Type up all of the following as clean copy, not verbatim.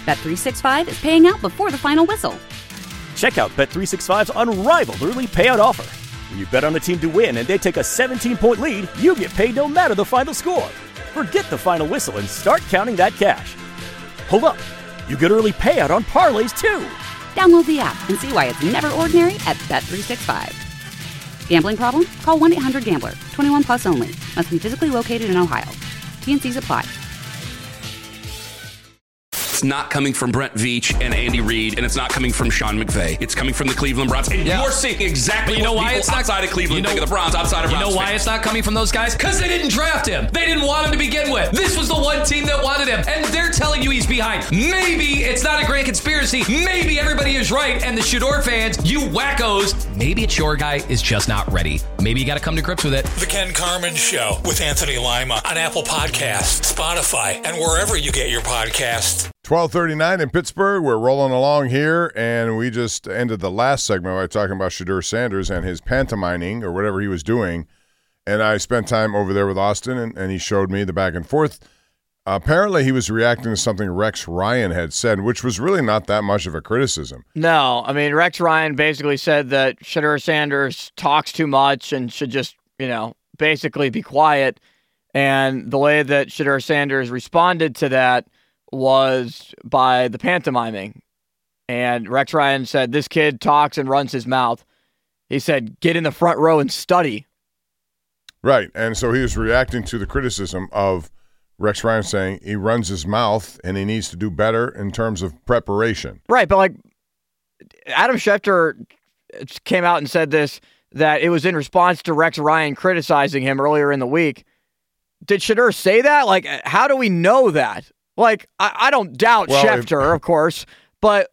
Bet365 is paying out before the final whistle. Check out Bet365's unrivaled early payout offer. When you bet on a team to win and they take a 17-point lead, you get paid no matter the final score. Forget the final whistle and start counting that cash. Hold up. You get early payout on parlays, too. Download the app and see why it's never ordinary at Bet365. Gambling problem? Call 1-800-GAMBLER. 21 plus only. Must be physically located in Ohio. T&Cs apply. It's not coming from Brent Veach and Andy Reid, and it's not coming from Sean McVay. It's coming from the Cleveland Browns. And you're seeing exactly what people outside of Cleveland think of the Browns, outside of Browns. You know why it's not coming from those guys? Because they didn't draft him. They didn't want him to begin with. This was the one team that wanted him, and they're telling you he's behind. Maybe it's not a grand conspiracy. Maybe everybody is right, and the Shador fans, you wackos, maybe it's your guy is just not ready. Maybe you got to come to grips with it. The Ken Carman Show with Anthony Lima on Apple Podcasts, Spotify, and wherever you get your podcasts. 12:39 in Pittsburgh. We're rolling along here, and we just ended the last segment by talking about Shedeur Sanders and his pantomiming or whatever he was doing. And I spent time over there with Austin, and he showed me the back and forth. Apparently, he was reacting to something Rex Ryan had said, which was really not that much of a criticism. No, I mean, Rex Ryan basically said that Shedeur Sanders talks too much and should just, basically be quiet. And the way that Shedeur Sanders responded to that was by the pantomiming. And Rex Ryan said, this kid talks and runs his mouth. He said, get in the front row and study. Right. And so he was reacting to the criticism of Rex Ryan saying he runs his mouth and he needs to do better in terms of preparation. Right. But Adam Schefter came out and said this, that it was in response to Rex Ryan criticizing him earlier in the week. Did Shedeur say that? How do we know that? I don't doubt Schefter, of course, but,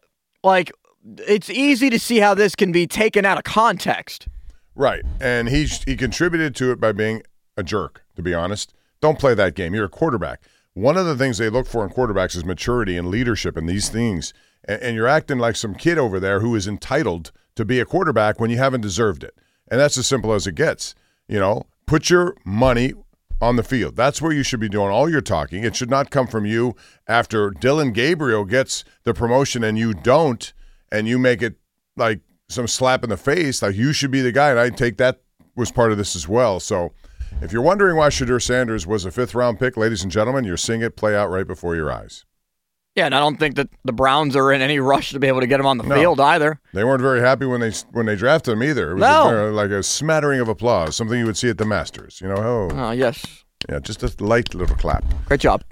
it's easy to see how this can be taken out of context. Right, and he contributed to it by being a jerk, to be honest. Don't play that game. You're a quarterback. One of the things they look for in quarterbacks is maturity and leadership and these things, and you're acting like some kid over there who is entitled to be a quarterback when you haven't deserved it. And that's as simple as it gets. Put your money on the field. That's where you should be doing all your talking. It should not come from you after Dylan Gabriel gets the promotion and you don't, and you make it like some slap in the face, like you should be the guy. And I take that was part of this as well. So if you're wondering why Shedeur Sanders was a 5th-round pick, ladies and gentlemen, you're seeing it play out right before your eyes. Yeah, and I don't think that the Browns are in any rush to be able to get him on the field either. They weren't very happy when they drafted him either. It was like a smattering of applause, something you would see at the Masters. Yes. Yeah, just a light little clap. Great job.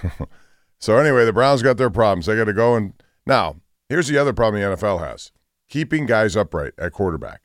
So anyway, the Browns got their problems. They got to go. And now, here's the other problem the NFL has. Keeping guys upright at quarterback.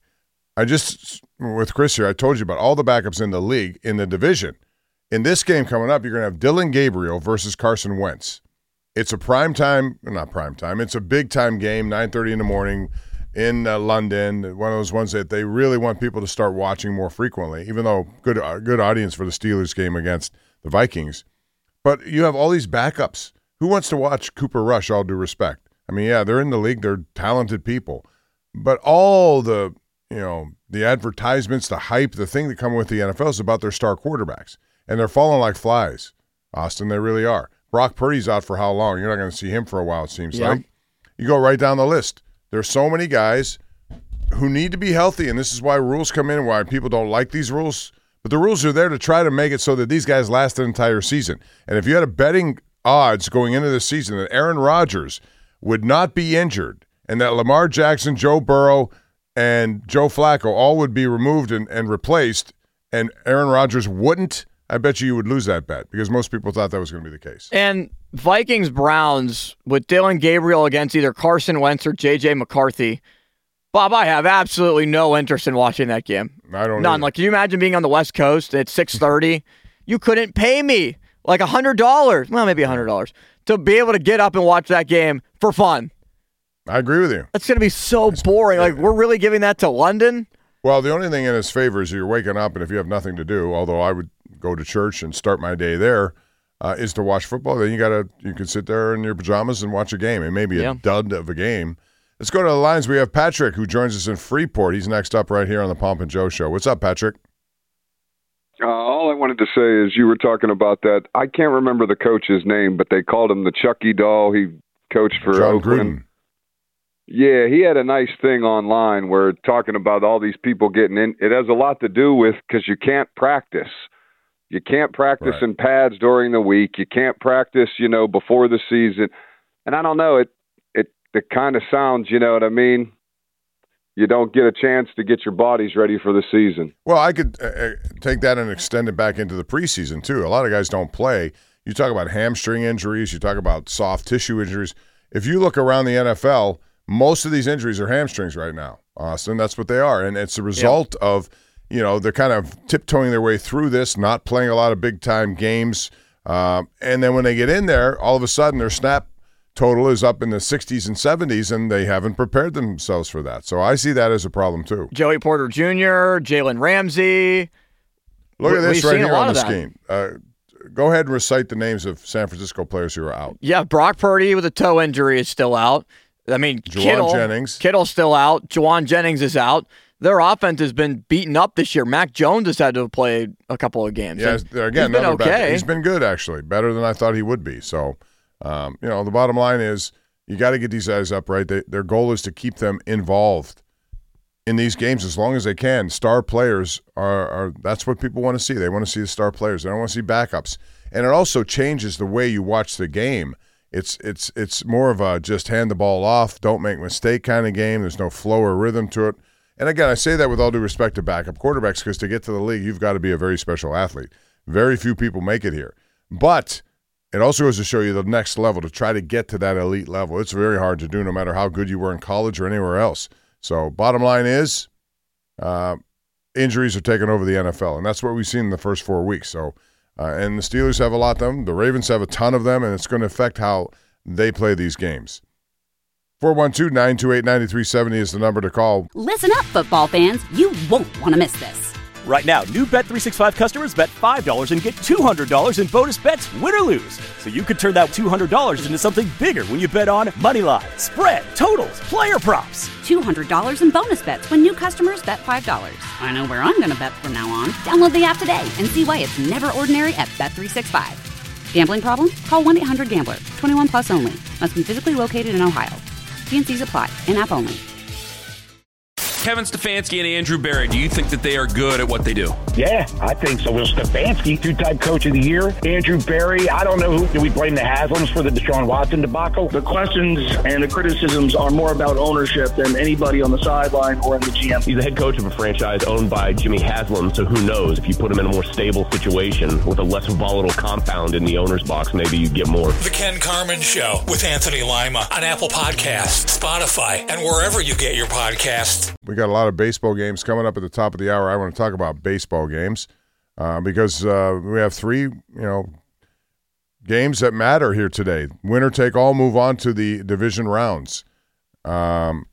With Chris here, I told you about all the backups in the league, in the division. In this game coming up, you're going to have Dylan Gabriel versus Carson Wentz. It's a it's a big-time game, 9:30 in the morning in London, one of those ones that they really want people to start watching more frequently, even though good audience for the Steelers game against the Vikings. But you have all these backups. Who wants to watch Cooper Rush, all due respect? I mean, yeah, they're in the league. They're talented people. But all the advertisements, the hype, the thing that come with the NFL is about their star quarterbacks. And they're falling like flies. Austin, they really are. Brock Purdy's out for how long? You're not going to see him for a while, it seems like. You go right down the list. There's so many guys who need to be healthy, and this is why rules come in, why people don't like these rules. But the rules are there to try to make it so that these guys last an entire season. And if you had a betting odds going into this season that Aaron Rodgers would not be injured and that Lamar Jackson, Joe Burrow, and Joe Flacco all would be removed and replaced, and Aaron Rodgers wouldn't, I bet you would lose that bet because most people thought that was going to be the case. And Vikings-Browns with Dylan Gabriel against either Carson Wentz or J.J. McCarthy. Bob, I have absolutely no interest in watching that game. I don't None. either. Can you imagine being on the West Coast at 6:30? You couldn't pay me $100, well, maybe $100, to be able to get up and watch that game for fun. I agree with you. That's going to be so boring. We're really giving that to London? Well, the only thing in his favor is you're waking up, and if you have nothing to do, although I would go to church and start my day there, is to watch football. Then you can sit there in your pajamas and watch a game. It may be a dud of a game. Let's go to the lines. We have Patrick, who joins us in Freeport. He's next up right here on the Pomp and Joe Show. What's up, Patrick? All I wanted to say is you were talking about that. I can't remember the coach's name, but they called him the Chucky doll. He coach for John Oakland. Gruden. Yeah, he had a nice thing online where talking about all these people getting in. It has a lot to do with because you can't practice. You can't practice Right. in pads during the week. You can't practice, before the season. And I don't know, it kind of sounds, you know what I mean? You don't get a chance to get your bodies ready for the season. Well, I could take that and extend it back into the preseason, too. A lot of guys don't play. You talk about hamstring injuries. You talk about soft tissue injuries. If you look around the NFL, most of these injuries are hamstrings right now, Austin. That's what they are. And it's a result of, they're kind of tiptoeing their way through this, not playing a lot of big-time games. And then when they get in there, all of a sudden their snap total is up in the 60s and 70s, and they haven't prepared themselves for that. So I see that as a problem, too. Joey Porter Jr., Jalen Ramsey. Look at this We've right seen a here lot on the of that. screen. Go ahead and recite the names of San Francisco players who are out. Yeah, Brock Purdy with a toe injury is still out. I mean, Kittle's still out. Juwan Jennings is out. Their offense has been beaten up this year. Mac Jones has had to play a couple of games. Yeah, again, he's been okay. He's been good, actually, better than I thought he would be. So, the bottom line is you got to get these guys up, right? Their goal is to keep them involved in these games as long as they can. Star players are that's what people want to see. They want to see the star players. They don't want to see backups. And it also changes the way you watch the game. It's more of a just hand the ball off, don't make a mistake kind of game. There's no flow or rhythm to it. And again, I say that with all due respect to backup quarterbacks because to get to the league, you've got to be a very special athlete. Very few people make it here. But it also goes to show you the next level to try to get to that elite level. It's very hard to do no matter how good you were in college or anywhere else. So bottom line is injuries are taking over the NFL, and that's what we've seen in the first 4 weeks. So, and the Steelers have a lot of them. The Ravens have a ton of them, and it's going to affect how they play these games. 412-928-9370 is the number to call. Listen up, football fans. You won't want to miss this. Right now, new Bet365 customers bet $5 and get $200 in bonus bets, win or lose. So you could turn that $200 into something bigger when you bet on money line, spread, totals, player props. $200 in bonus bets when new customers bet $5. I know where I'm going to bet from now on. Download the app today and see why it's never ordinary at Bet365. Gambling problem? Call 1-800-GAMBLER. 21 plus only. Must be physically located in Ohio. T&Cs apply. In-app only. Kevin Stefanski and Andrew Berry, do you think that they are good at what they do? Yeah, I think so. Will Stefanski, two-time coach of the year. Andrew Berry, I don't know who. Do we blame the Haslams for the Deshaun Watson debacle? The questions and the criticisms are more about ownership than anybody on the sideline or in the GM. He's the head coach of a franchise owned by Jimmy Haslam, so who knows? If you put him in a more stable situation with a less volatile compound in the owner's box, maybe you get more. The Ken Carman Show with Anthony Lima on Apple Podcasts, Spotify, and wherever you get your podcasts. We got a lot of baseball games coming up at the top of the hour. I want to talk about baseball games because we have three, games that matter here today. Winner take all move on to the division rounds. And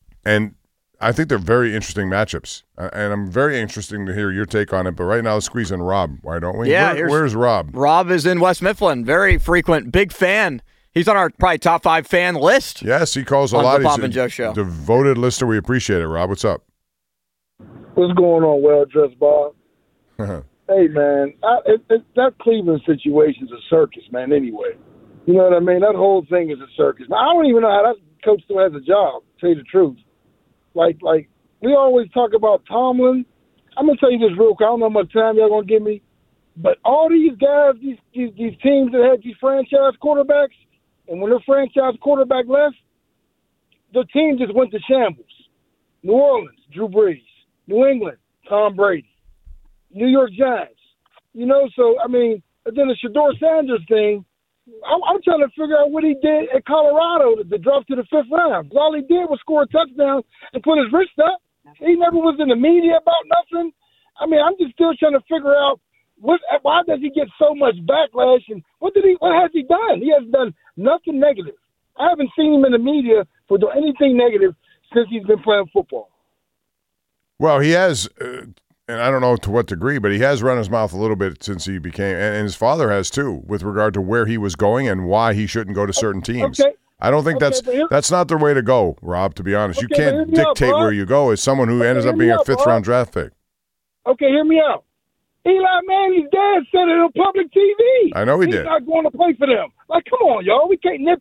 I think they're very interesting matchups. And I'm very interested to hear your take on it. But right now, let's squeeze in Rob. Why don't we? Yeah. Where's Rob? Rob is in West Mifflin. Very frequent, big fan. He's on our probably top 5 fan list. Yes, he calls a lot. The Bob He's and Joe Show. Devoted listener. We appreciate it, Rob. What's up? What's going on, well-dressed Bob? Hey, man, that Cleveland situation's a circus, man, anyway. You know what I mean? That whole thing is a circus. Now, I don't even know how that coach still has a job, to tell you the truth. Like we always talk about Tomlin. I'm going to tell you this real quick. I don't know how much time y'all going to give me. But all these guys, these teams that had these franchise quarterbacks, and when their franchise quarterback left, the team just went to shambles. New Orleans, Drew Brees. New England, Tom Brady. New York Giants. So, I mean, then the Shedeur Sanders thing, I'm trying to figure out what he did at Colorado to drop to the 5th round. All he did was score a touchdown and put his wrist up. He never was in the media about nothing. I mean, I'm just still trying to figure out why does he get so much backlash, and what has he done? He hasn't done nothing negative. I haven't seen him in the media for doing anything negative since he's been playing football. Well, he has, and I don't know to what degree, but he has run his mouth a little bit since he became, and his father has too, with regard to where he was going and why he shouldn't go to certain teams. Okay. I don't think that's not the way to go, Rob, to be honest. You can't dictate where you go as someone who ends up being a 5th-round draft pick. Okay, hear me out. Eli Manning's dad said it on public TV. I know he did. He's not going to play for them. Like, come on, y'all. We can't nitpick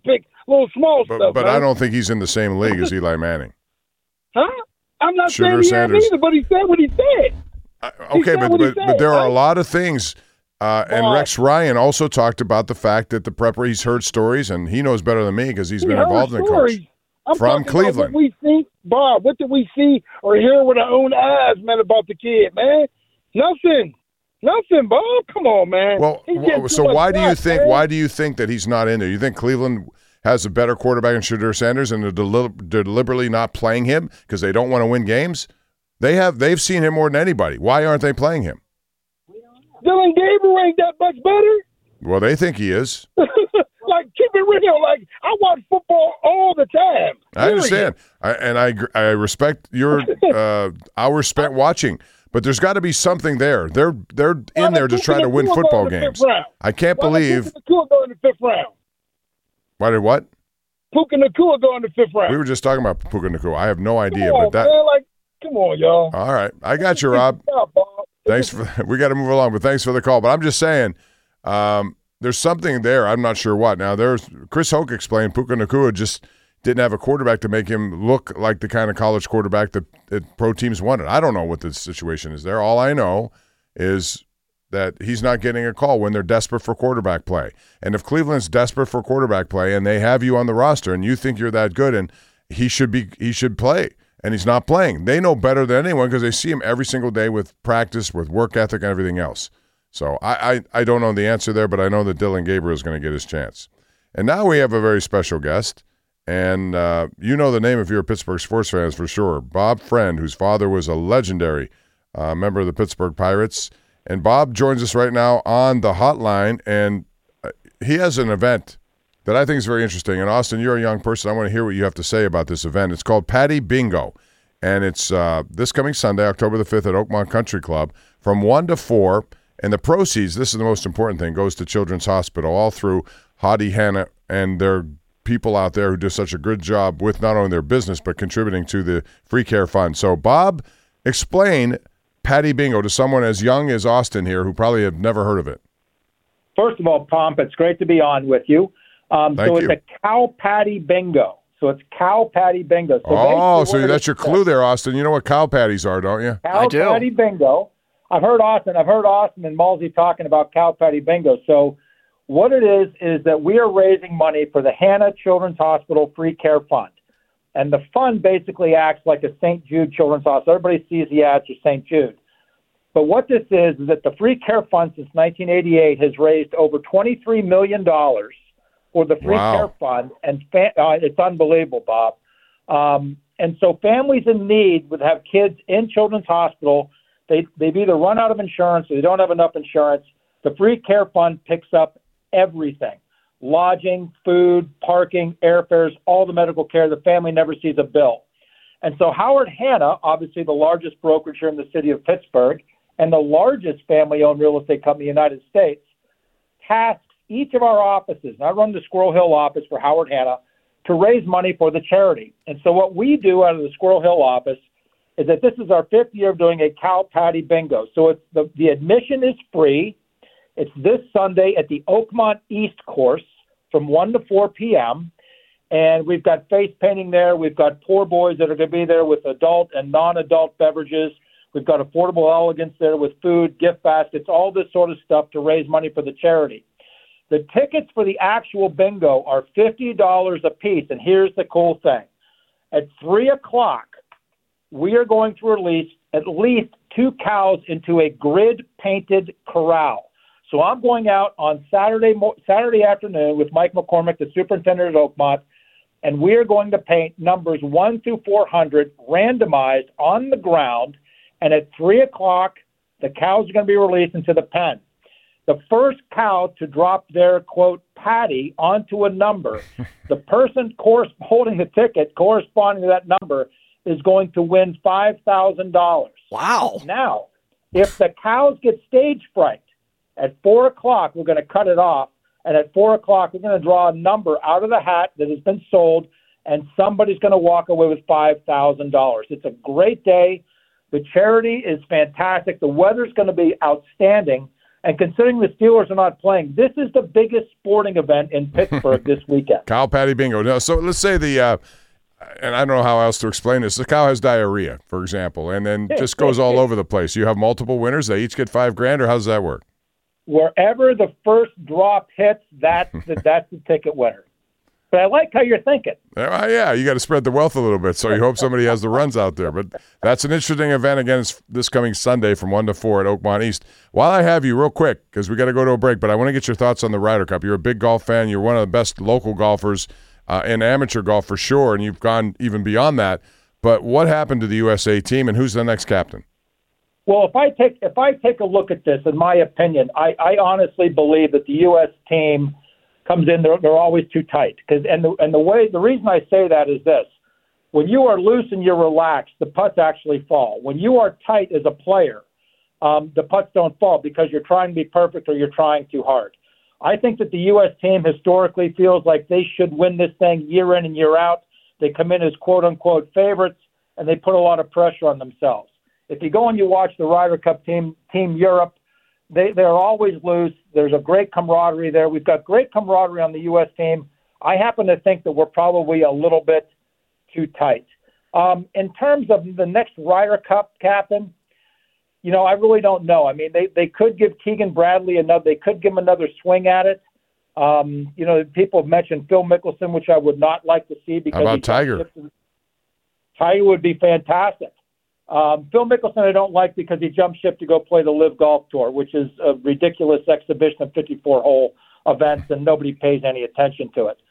little small stuff. But man. I don't think he's in the same league as Eli Manning. Huh? I'm not Shooter saying he Sanders. is either, but he said what he said. Okay, but there are a lot of things. And Bob. Rex Ryan also talked about the fact that the prepper, he's heard stories, and he knows better than me because he's been involved in the coach. I'm From talking Cleveland. About what we see, Bob, what did we see or hear with our own eyes, man, about the kid, man? Nothing, Bob. Come on, man. Well, so why do you think that he's not in there? You think Cleveland has a better quarterback than Shedeur Sanders, and they're deliberately not playing him because they don't want to win games? They've seen him more than anybody. Why aren't they playing him? Dillon Gabriel ain't that much better. Well, they think he is. Like, keep it real. Like, I watch football all the time. I understand, I respect your hours spent watching, but there's got to be something there. They're in there to try to win football games. I can't believe. Puka Nacua go in the 5th round? Why did what? Puka Nacua go in the 5th round. We were just talking about Puka Nacua. I have no idea, Come on, but that. Man, like, come on, y'all. All right, I got you, Rob. Thanks for. We got to move along, but thanks for the call. But I'm just saying, there's something there. I'm not sure what. Now, there's Chris Hoke explained Puka Nacua just didn't have a quarterback to make him look like the kind of college quarterback that pro teams wanted. I don't know what the situation is there. All I know is that he's not getting a call when they're desperate for quarterback play. And if Cleveland's desperate for quarterback play and they have you on the roster and you think you're that good and he should play. And he's not playing. They know better than anyone because they see him every single day with practice, with work ethic, and everything else. So I don't know the answer there, but I know that Dillon Gabriel is going to get his chance. And now we have a very special guest, and you know the name if you're a Pittsburgh sports fans for sure. Bob Friend, whose father was a legendary member of the Pittsburgh Pirates. And Bob joins us right now on the hotline, and he has an event that I think is very interesting. And, Austin, you're a young person. I want to hear what you have to say about this event. It's called Patty Bingo, and it's this coming Sunday, October the 5th at Oakmont Country Club from 1 to 4. And the proceeds, this is the most important thing, goes to Children's Hospital, all through Hadi Hanna and their people out there who do such a good job with not only their business but contributing to the Free Care Fund. So, Bob, explain Patty Bingo to someone as young as Austin here who probably have never heard of it. First of all, Pomp, it's great to be on with you. It's a cow patty bingo. So it's cow patty bingo. So that's your clue there, Austin. You know what cow patties are, don't you? Cow patty bingo. I've heard Austin and Malsey talking about cow patty bingo. So what it is that we are raising money for the Hannah Children's Hospital Free Care Fund. And the fund basically acts like a St. Jude Children's Hospital. Everybody sees the ads for St. Jude. But what this is that the Free Care Fund since 1988 has raised over $23 million for the Free Care Fund, and it's unbelievable, Bob. And so families in need would have kids in Children's Hospital. They've either run out of insurance or they don't have enough insurance. The Free Care Fund picks up everything: lodging, food, parking, airfares, all the medical care. The family never sees a bill. And so Howard Hanna, obviously the largest brokerage here in the city of Pittsburgh and the largest family-owned real estate company in the United States, tasks each of our offices, and I run the Squirrel Hill office for Howard Hanna, to raise money for the charity. And so what we do out of the Squirrel Hill office is that this is our 5th year of doing a cow patty bingo. So it's the admission is free. It's this Sunday at the Oakmont East course from 1 to 4 p.m., and we've got face painting there. We've got poor boys that are going to be there with adult and non-adult beverages. We've got affordable elegance there with food, gift baskets, all this sort of stuff to raise money for the charity. The tickets for the actual bingo are $50 a piece, and here's the cool thing. At 3 o'clock, we are going to release at least 2 cows into a grid-painted corral. So I'm going out on Saturday afternoon with Mike McCormick, the superintendent at Oakmont, and we are going to paint numbers 1 through 400 randomized on the ground, and at 3 o'clock, the cows are going to be released into the pen. The first cow to drop their, quote, patty onto a number, the person holding the ticket corresponding to that number is going to win $5,000. Wow. Now, if the cows get stage fright, at 4 o'clock, we're going to cut it off, and at 4 o'clock, we're going to draw a number out of the hat that has been sold, and somebody's going to walk away with $5,000. It's a great day. The charity is fantastic. The weather's going to be outstanding. And considering the Steelers are not playing, this is the biggest sporting event in Pittsburgh this weekend. Cow patty bingo. No, so let's say and I don't know how else to explain this. The cow has diarrhea, for example, and then just goes all over the place. You have multiple winners. They each get $5,000, or how does that work? Wherever the first drop hits, that's the ticket winner. But I like how you're thinking. Yeah, you got to spread the wealth a little bit, so you hope somebody has the runs out there. But that's an interesting event. Again, it's this coming Sunday from 1 to 4 at Oakmont East. While I have you, real quick, because we got to go to a break, but I want to get your thoughts on the Ryder Cup. You're a big golf fan. You're one of the best local golfers in amateur golf for sure, and you've gone even beyond that. But what happened to the USA team, and who's the next captain? Well, if I take a look at this, in my opinion, I honestly believe that the U.S. team comes in, they're always too tight. The reason I say that is this: when you are loose and you're relaxed, the putts actually fall. When you are tight as a player, the putts don't fall because you're trying to be perfect or you're trying too hard. I think that the U.S. team historically feels like they should win this thing year in and year out. They come in as quote-unquote favorites, and they put a lot of pressure on themselves. If you go and you watch the Ryder Cup team Europe, they're always loose. There's a great camaraderie there. We've got great camaraderie on the U.S. team. I happen to think that we're probably a little bit too tight. In terms of the next Ryder Cup captain, I really don't know. I mean, they could give Keegan Bradley they could give him another swing at it. People have mentioned Phil Mickelson, which I would not like to see because how about Tiger? Tiger would be fantastic. Phil Mickelson I don't like because he jumped ship to go play the LIV Golf Tour, which is a ridiculous exhibition of 54-hole events, and nobody pays any attention to it.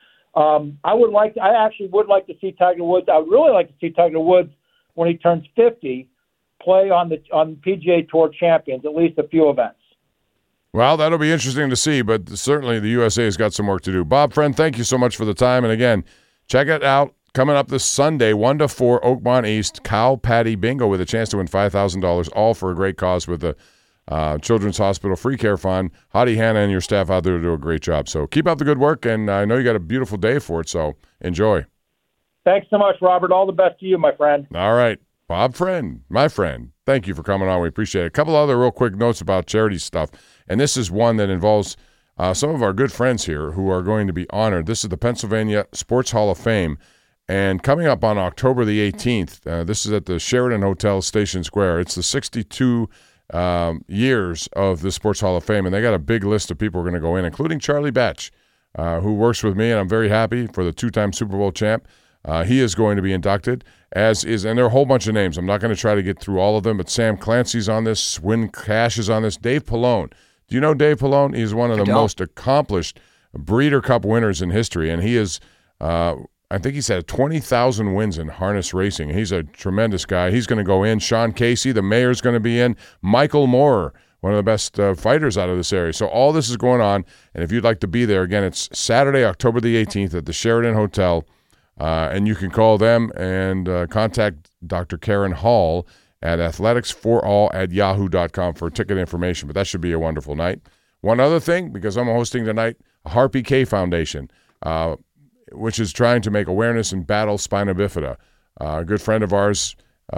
I actually would like to see Tiger Woods. I would really like to see Tiger Woods when he turns 50 play on PGA Tour Champions, at least a few events. Well, that'll be interesting to see, but certainly the USA has got some work to do. Bob Friend, thank you so much for the time, and again, check it out. Coming up this Sunday, 1 to 4, Oakmont East, Cow Patty Bingo with a chance to win $5,000, all for a great cause with the Children's Hospital Free Care Fund. Hottie Hannah and your staff out there do a great job. So keep up the good work, and I know you got a beautiful day for it, so enjoy. Thanks so much, Robert. All the best to you, my friend. All right. Bob Friend, my friend, thank you for coming on. We appreciate it. A couple other real quick notes about charity stuff, and this is one that involves some of our good friends here who are going to be honored. This is the Pennsylvania Sports Hall of Fame. And coming up on October the 18th, this is at the Sheraton Hotel Station Square. It's the 62 years of the Sports Hall of Fame, and they got a big list of people who are going to go in, including Charlie Batch, who works with me, and I'm very happy for the two-time Super Bowl champ. He is going to be inducted, and there are a whole bunch of names. I'm not going to try to get through all of them, but Sam Clancy's on this, Win Cash is on this, Dave Pallone. Do you know Dave Pallone? He's one of the most accomplished Breeder Cup winners in history, and he is I think he's had 20,000 wins in harness racing. He's a tremendous guy. He's going to go in. Sean Casey, the mayor's going to be in. Michael Moore, one of the best fighters out of this area. So all this is going on, and if you'd like to be there, again, it's Saturday, October the 18th at the Sheraton Hotel, and you can call them and contact Dr. Karen Hall at athleticsforall@yahoo.com for ticket information, but that should be a wonderful night. One other thing, because I'm hosting tonight, Harpy K Foundation, which is trying to make awareness and battle spina bifida. A good friend of ours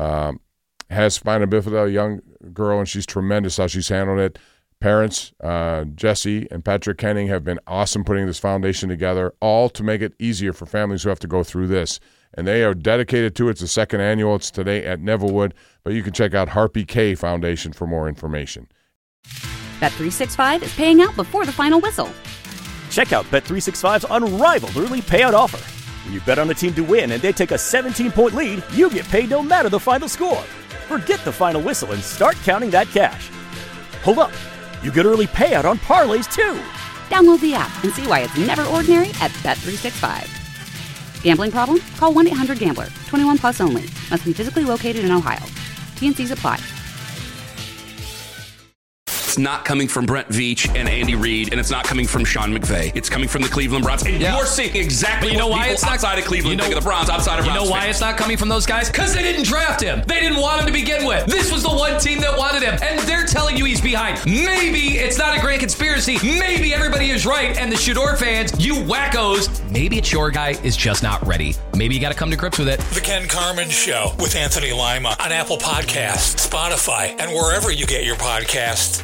has spina bifida, a young girl, and she's tremendous how she's handled it. Parents, Jesse and Patrick Kenning, have been awesome putting this foundation together, all to make it easier for families who have to go through this. And they are dedicated to it. It's the second annual. It's today at Nevillewood. But you can check out Harpy K Foundation for more information. Bet365 is paying out before the final whistle. Check out Bet365's unrivaled early payout offer. When you bet on a team to win and they take a 17-point lead, you get paid no matter the final score. Forget the final whistle and start counting that cash. Hold up. You get early payout on parlays, too. Download the app and see why it's never ordinary at Bet365. Gambling problem? Call 1-800-GAMBLER. 21 plus only. Must be physically located in Ohio. T&Cs apply. It's not coming from Brent Veach and Andy Reid, and it's not coming from Sean McVay. It's coming from the Cleveland Browns. And you're seeing exactly what people outside of Cleveland think of the Browns, outside of Browns. You know why it's not coming from those guys? Because they didn't draft him. They didn't want him to begin with. This was the one team that wanted him, and they're telling you he's behind. Maybe it's not a grand conspiracy. Maybe everybody is right, and the Shador fans, you wackos, maybe it's your guy is just not ready. Maybe you got to come to grips with it. The Ken Carman Show with Anthony Lima on Apple Podcasts, Spotify, and wherever you get your podcasts.